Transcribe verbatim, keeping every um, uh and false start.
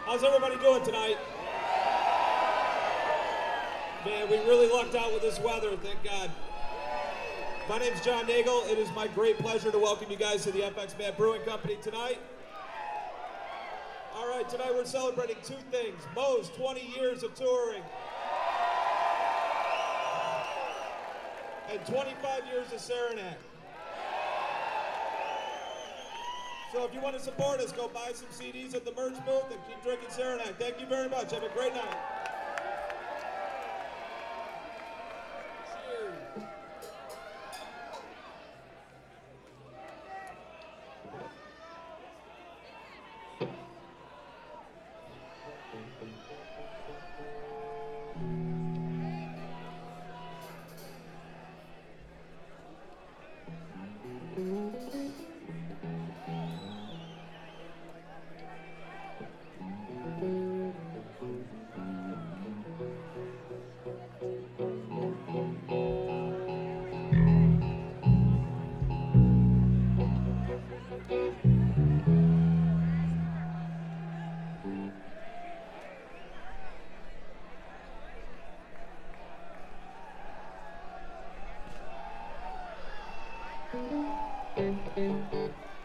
How's everybody doing tonight? Man, we really lucked out with this weather, thank God. My name's John Nagel. It is my great pleasure to welcome you guys to the F X Matt Brewing Company tonight. All right, tonight we're celebrating two things. Moe's twenty years of touring. And twenty-five years of Saranac. So if you want to support us, go buy some C Ds at the merch booth and keep drinking Saranac. Thank you very much. Have a great night. Thank you.